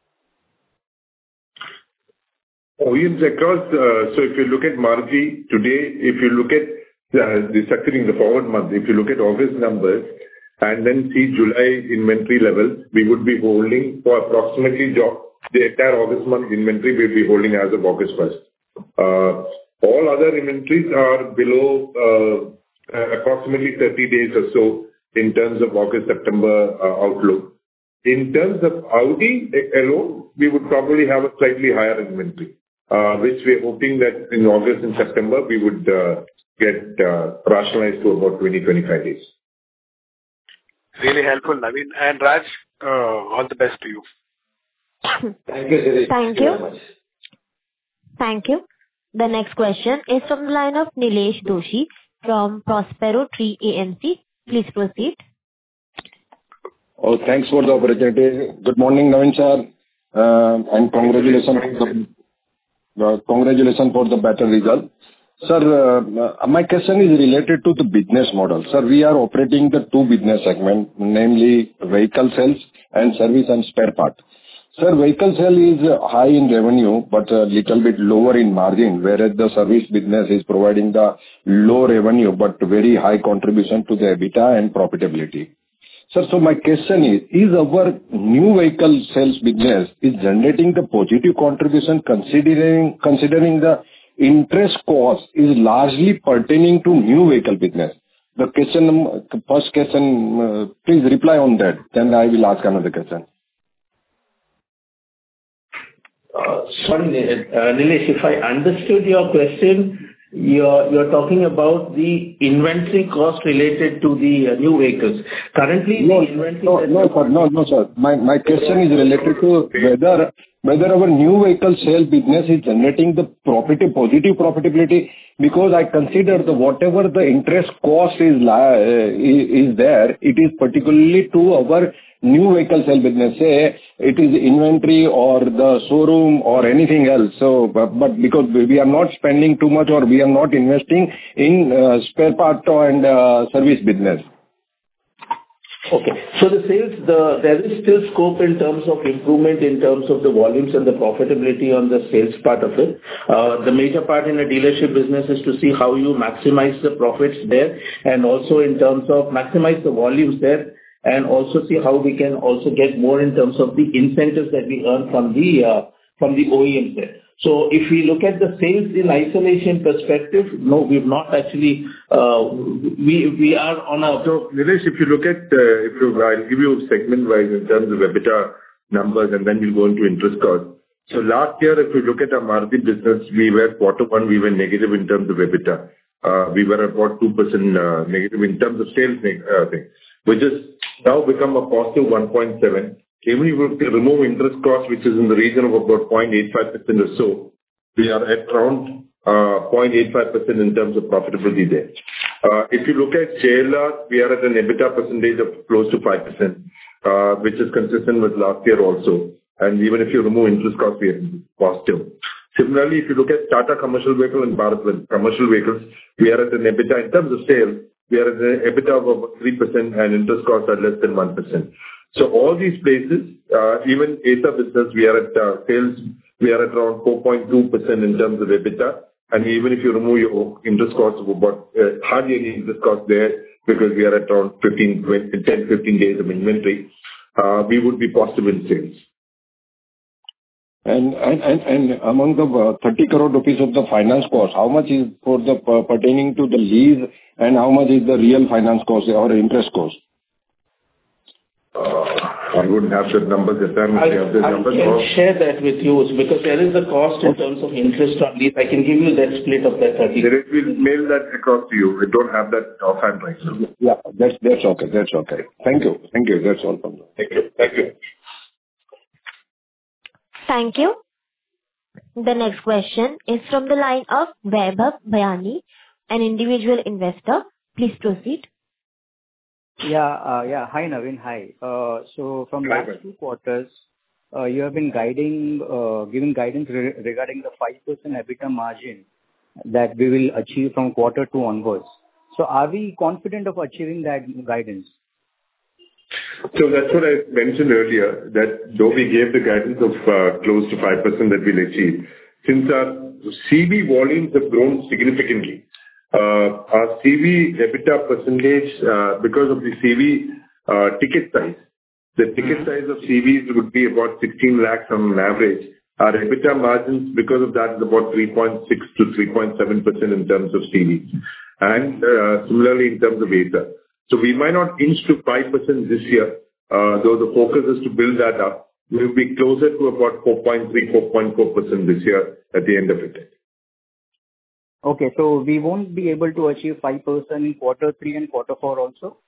O E Ms across, uh, so if you look at Maruti today, if you look at uh, the structuring the forward month, if you look at August numbers and then see July inventory levels, we would be holding for approximately the entire August month inventory we'll be holding as of August first. Uh, all other inventories are below uh, uh, approximately thirty days or so in terms of August, September uh, outlook. In terms of Audi alone, we would probably have a slightly higher inventory, uh, which we're hoping that in August and September we would uh, get uh, rationalized to about twenty to twenty-five days.
Really helpful, Naveen. And Raj, uh, all the best to you.
Thank you, Girish.
Thank you. Very much. Thank you. The next question is from the line of Nilesh Doshi from Prospero Tree A M C. Please proceed.
Oh, thanks for the opportunity. Good morning, Naveen sir, uh, and congratulations for the, uh, congratulations for the better result. Sir, uh, my question is related to the business model. Sir, we are operating the two business segments, namely vehicle sales and service and spare part. Sir, vehicle sale is high in revenue, but a little bit lower in margin, whereas the service business is providing the low revenue, but very high contribution to the EBITDA and profitability. Sir, so my question is, is our new vehicle sales business is generating the positive contribution considering, considering the interest cost is largely pertaining to new vehicle business? The question, first question, uh, please reply on that, then I will ask another question.
Uh, sorry, uh, Nilesh, if I understood your question, you're you're talking about the inventory cost related to the uh, new vehicles. Currently,
no,
the inventory...
No, no, sir, no, no, sir. My, my question is related to whether whether our new vehicle sale business is generating the profit, positive profitability, because I consider the whatever the interest cost is, uh, is, is there, it is particularly to our new vehicle sale business, say it is inventory or the showroom or anything else. So, but, but because we are not spending too much or we are not investing in uh, spare part and uh, service business.
Okay. So the sales, the there is still scope in terms of improvement in terms of the volumes and the profitability on the sales part of it. Uh, the major part in a dealership business is to see how you maximize the profits there, and also in terms of maximize the volumes there, and also see how we can also get more in terms of the incentives that we earn from the uh, from the O E Ms there. So if we look at the sales in isolation perspective, no, we've not actually, uh, we we are on a...
So, Nilesh, if you look at, uh, if you, I'll give you segment-wise in terms of EBITDA numbers, and then we'll go into interest cost. So last year, if you look at our Maruti business, we were quarter one, we were negative in terms of EBITDA. Uh, we were about two percent uh, negative in terms of sales uh, thing, which has now become a positive one point seven. Even if you remove interest cost, which is in the region of about zero point eight five percent or so, we are at around uh, zero point eight five percent in terms of profitability there. Uh, if you look at J L R, we are at an EBITDA percentage of close to five percent, uh, which is consistent with last year also. And even if you remove interest cost, we are positive. Similarly, if you look at Tata Commercial Vehicle and Bharat Commercial Vehicles, we are at an EBITDA, in terms of sales, we are at an EBITDA of about three percent and interest costs are less than one percent. So all these places, uh, even Ather business, we are at uh, sales, we are at around four point two percent in terms of EBITDA. And even if you remove your interest costs of about, uh, hardly any interest cost there, because we are at around fifteen, twenty, ten, fifteen days of inventory, uh, we would be positive in sales.
And, and, and, and among the uh, thirty crore rupees of the finance cost, how much is for the uh, pertaining to the lease and how much is the real finance cost or interest cost?
Uh, I wouldn't have the numbers at time.
I,
have the
I
numbers
can
or...
share that with you because there is a cost in terms of interest on lease. I can give you that split of that thirty.
There is, we'll mail that across to you. We don't have that offhand right now.
Yeah, that's, that's okay. That's okay. Thank you. Thank you. That's all from me.
Thank you. Thank you.
Thank you. The next question is from the line of Vaibhav Bhayani, an individual investor. Please proceed.
Yeah, uh, yeah. Hi, Naveen. Hi. Uh, so from
Hi,
last
Vaibhav.
two quarters, uh, you have been guiding, uh, giving guidance re- regarding the five percent EBITDA margin that we will achieve from quarter two onwards. So are we confident of achieving that guidance?
So that's what I mentioned earlier, that though we gave the guidance of uh, close to five percent that we'll achieve, since our C V volumes have grown significantly, uh, our C V EBITDA percentage, uh, because of the C V uh, ticket size, the ticket size of C Vs would be about sixteen lakhs on an average. Our EBITDA margins, because of that, is about three point six to three point seven percent in terms of C Vs, and uh, similarly in terms of A T A. So we might not inch to five percent this year, uh, though the focus is to build that up. We'll be closer to about four point three, four point four percent this year at the end of it.
Okay, so we won't be able to achieve five percent in quarter three and quarter four also?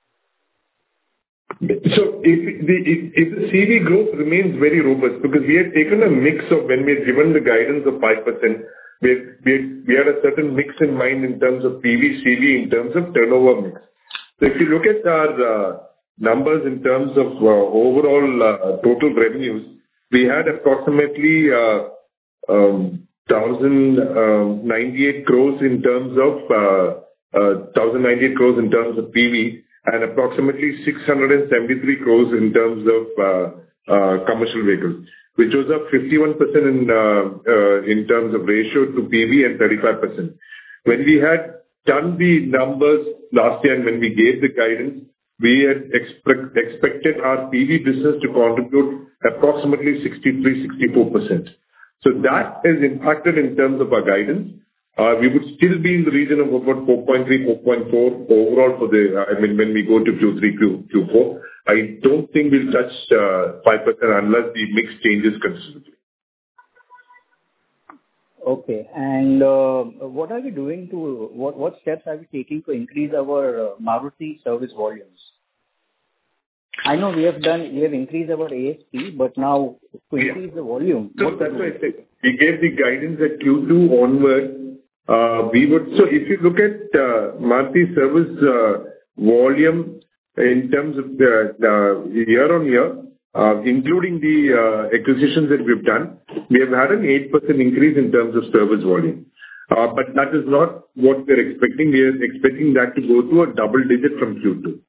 So if the if if the C V growth remains very robust, because we had taken a mix of when we had given the guidance of five percent, we had we had we had a certain mix in mind in terms of P V, C V, in terms of turnover mix. So if you look at our uh, numbers in terms of uh, overall uh, total revenues, we had approximately uh, um, one thousand ninety-eight crores in terms of uh, uh, one thousand ninety-eight crores in terms of P V, and approximately six hundred seventy-three crores in terms of uh, uh, commercial vehicles, which was up fifty-one percent in uh, uh, in terms of ratio to P V and thirty-five percent. When we had done the numbers last year and when we gave the guidance, we had expect, expected our P V business to contribute approximately sixty-three, sixty-four percent. So that is impacted in terms of our guidance. Uh, we would still be in the region of about four point three, four point four overall for the, I mean, when we go to Q three, Q, Q4. I don't think we'll touch uh, five percent unless the mix changes considerably.
Okay. And uh, what are we doing to, what, what steps are we taking to increase our uh, Maruti service volumes? I know we have done, we have increased our A S P, but now to increase the volume.
So that's why I said we gave the guidance at Q two onward. Uh, we would, so if you look at uh, Maruti service uh, volume in terms of the, the year on year, uh, including the uh, acquisitions that we've done, we have had an eight percent increase in terms of service volume. Uh, but that is not what we're expecting. We are expecting that to go to a double digit from Q two.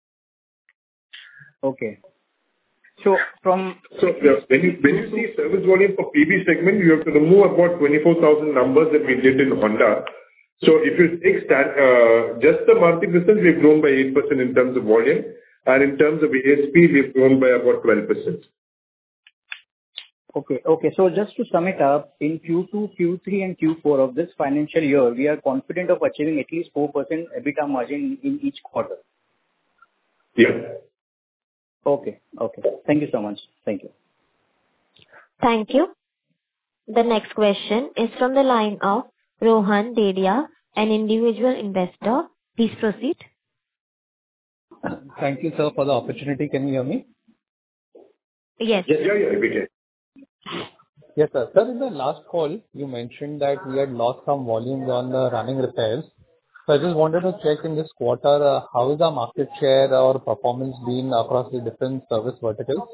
Okay. So from...
So yeah, when you, when you see service volume for P V segment, you have to remove about twenty-four thousand numbers that we did in Honda. So if you take that, uh, just the Maruti business, we've grown by eight percent in terms of volume, and in terms of A S P, we've grown by about twelve percent.
Okay. Okay. So just to sum it up, in Q two, Q three, and Q four of this financial year, we are confident of achieving at least four percent EBITDA margin in each quarter.
Yeah.
Okay. Okay. Thank you so much. Thank you.
Thank you. The next question is from the line of Rohan Dedia, an individual investor. Please proceed.
Thank you, sir, for the opportunity. Can you hear me?
Yes.
Yeah, yeah, yeah, we can.
Yes, sir. Sir, in the last call, you mentioned that we had lost some volumes on the running repairs. So I just wanted to check in this quarter, uh, how is our market share or performance been across the different service verticals?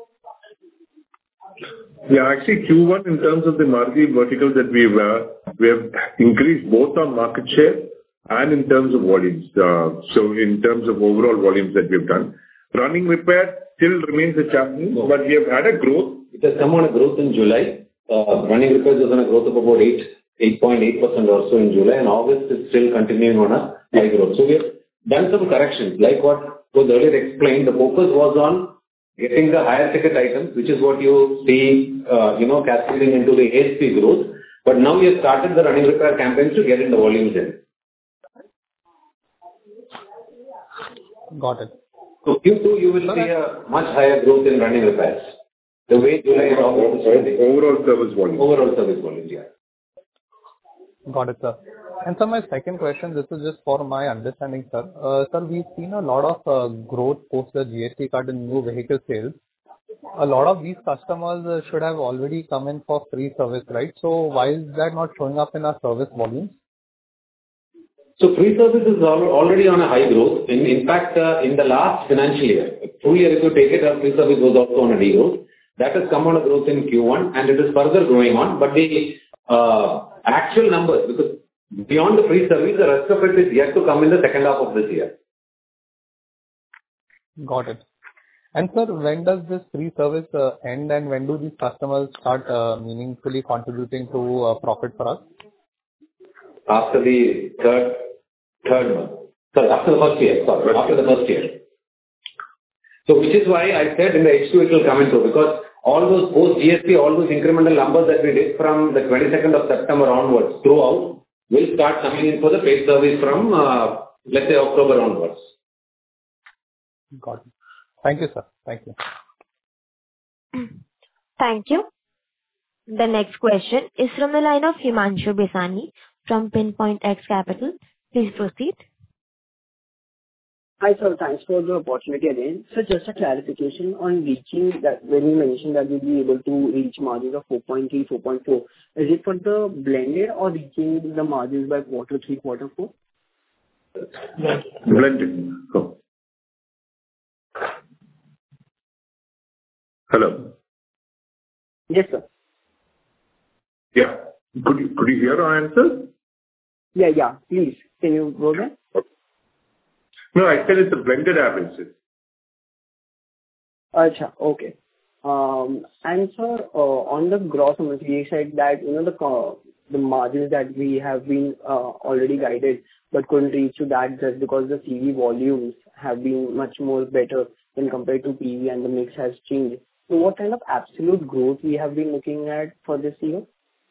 Yeah, actually Q one in terms of the Maruti verticals that we've, uh, we have increased both on market share and in terms of volumes. Uh, so in terms of overall volumes that we've done. Running repair still remains a challenge, but we have had a growth.
It has come on a growth in July. Uh, running repairs was on a growth of about eight point eight percent or so in July, and August is still continuing on a high growth. So we have done some corrections. Like what was earlier explained, the focus was on getting the higher ticket items, which is what you see, uh, you know, cascading into the A S P growth. But now we have started the running repair campaigns to get in the volumes in.
Got it.
So Q two, you will see a much higher growth in running repairs. The way July and August is trending.
Overall service volume.
Overall service volume, yeah.
Got it, sir. And so my second question, this is just for my understanding, sir. Uh, sir, we've seen a lot of uh, growth post the G S T cut in new vehicle sales. A lot of these customers uh, should have already come in for free service, right? So why is that not showing up in our service volumes?
So free service is al- already on a high growth. In, in fact, uh, in the last financial year, full year if you take it, our free service was also on a degrowth. That has come on a growth in Q one and it is further growing on. But the uh, actual numbers, because beyond the free service, the rest of it is yet to come in the second half of this year.
Got it. And sir, when does this free service uh, end and when do these customers start uh, meaningfully contributing to uh, profit for us?
After the third, third month. Sorry, after the first year. Sorry, after the first year. So which is why I said in the H two it will come into, because all those post G S T, all those incremental numbers that we did from the twenty-second of September onwards throughout will start coming in for the paid service from, uh, let's say, October onwards.
Got it. Thank you, sir. Thank you.
Thank you. The next question is from the line of Himanshu Bisani from Pinpoint X Capital. Please proceed.
Hi, sir. Thanks for the opportunity again. So just a clarification on reaching that when you mentioned that we'll be able to reach margins of four point three, four point four, is it for the blended or reaching the margins by quarter three, quarter four?
Blended. Oh. Hello.
Yes, sir.
Yeah. Could you, could you hear our answer?
Yeah, yeah. Please, can you go there?
No, I said it's a blended average.
Acha, okay. Um, and sir, uh, on the gross margin, you said that, you know, the uh, the margins that we have been uh, already guided, but couldn't reach to that just because the C V volumes have been much more better when compared to P V and the mix has changed. So what kind of absolute growth we have been looking at for this year?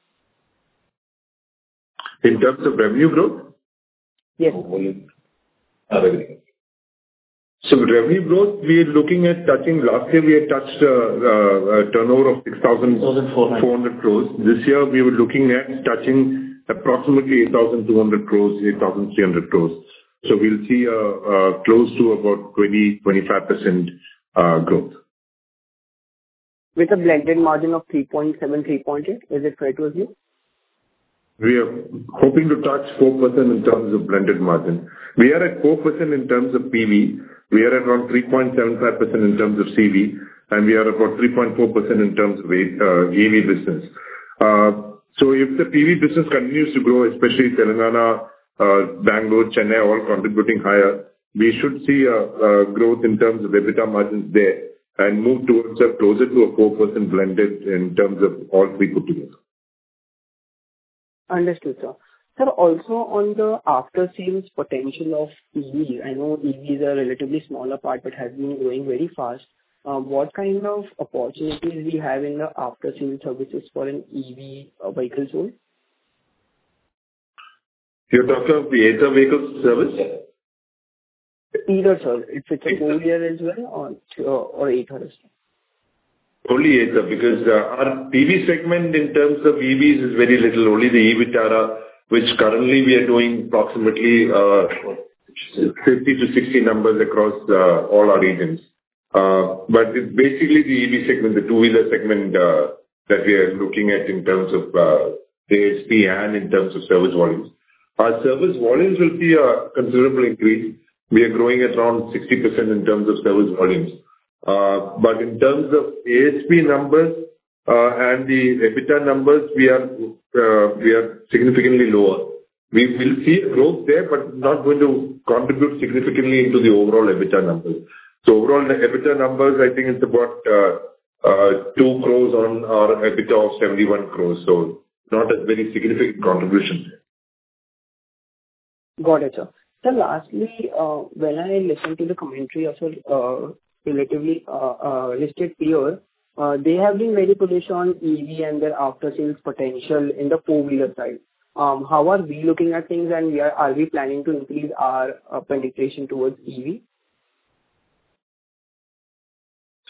In terms of revenue growth?
Yes.
Uh, revenue. So revenue growth, we are looking at touching, last year we had touched uh, uh, a turnover of six thousand four hundred crores. This year we were looking at touching approximately eight thousand two hundred crores, eight thousand three hundred crores. So we'll see uh, uh, close to about twenty to twenty-five percent uh, growth.
With a blended margin of three point seven, three point eight, is it fair to assume?
We are hoping to touch four percent in terms of blended margin. We are at four percent in terms of P V. We are at around three point seven five percent in terms of C V, and we are about three point four percent in terms of uh, E V business. Uh, So if the P V business continues to grow, especially Telangana, uh, Bangalore, Chennai, all contributing higher, we should see a a growth in terms of EBITDA margins there and move towards a closer to a four percent blended in terms of all three put together.
Understood, sir. Sir, also on the after-sales potential of E V, I know E V is a relatively smaller part, but has been growing very fast. Uh, What kind of opportunities we have in the after-sales services for an E V uh, vehicle sold?
You're talking of the Ather vehicle service?
Either, sir. If it's a four-wheeler as well or uh, or eight as well.
Only Ather, because uh, our P V segment in terms of E Vs is very little. Only the E Vitara, which currently we are doing approximately uh, fifty to sixty numbers across uh, all our regions. Uh, But it's basically the E V segment, the two-wheeler segment, uh, that we are looking at in terms of uh, A S P and in terms of service volumes. Our service volumes will see a considerable increase. We are growing at around sixty percent in terms of service volumes. Uh, But in terms of A S P numbers uh, and the EBITDA numbers, we are uh, we are significantly lower. We will see a growth there, but not going to contribute significantly into the overall EBITDA numbers. So overall, the EBITDA numbers, I think it's about uh, uh, two crores on our EBITDA of seventy-one crores, so not a very significant contribution.
Got it, sir. So lastly, uh, when I listen to the commentary of a uh, relatively uh, uh, listed peer, uh, they have been very bullish on E V and their after-sales potential in the four-wheeler side. Um, How are we looking at things, and we are are we planning to increase our uh, penetration towards E V?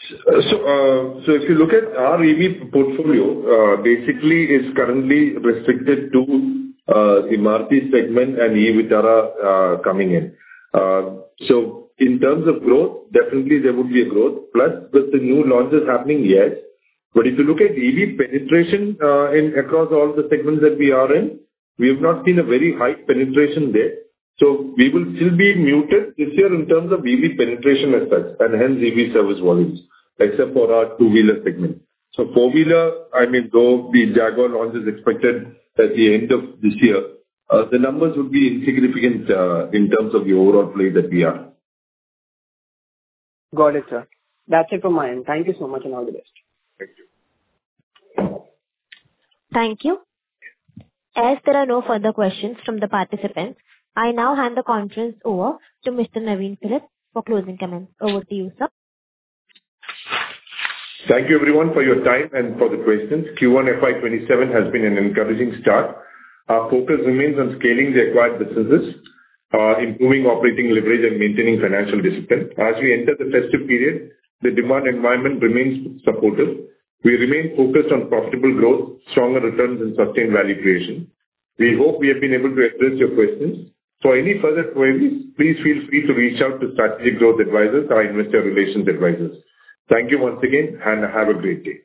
So, uh, so if you look at our E V portfolio, uh, basically is currently restricted to uh, the Maruti segment and e-Vitara uh, coming in. Uh, So in terms of growth, definitely there would be a growth. Plus, with the new launches happening, yes. But if you look at E V penetration uh, in across all the segments that we are in, we have not seen a very high penetration there. So we will still be muted this year in terms of E V penetration as such, and hence E V service volumes, except for our two-wheeler segment. So four-wheeler, I mean, though the Jaguar launch is expected at the end of this year, uh, the numbers would be insignificant uh, in terms of the overall play that we are.
Got it, sir. That's it from my end. Thank you so much and all the best.
Thank you.
Thank you. As there are no further questions from the participants, I now hand the conference over to Mister Naveen Philip for closing comments. Over to you, sir.
Thank you everyone for your time and for the questions. Q one F Y twenty-seven has been an encouraging start. Our focus remains on scaling the acquired businesses, uh, improving operating leverage and maintaining financial discipline. As we enter the festive period, the demand environment remains supportive. We remain focused on profitable growth, stronger returns, and sustained value creation. We hope we have been able to address your questions. For any further queries, please feel free to reach out to Strategic Growth Advisors, our investor relations advisors. Thank you once again, and have a great day.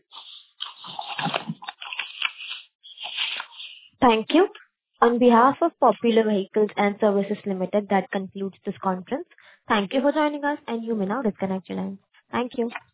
Thank you. On behalf of Popular Vehicles and Services Limited, that concludes this conference. Thank you for joining us, and you may now disconnect your lines. Thank you.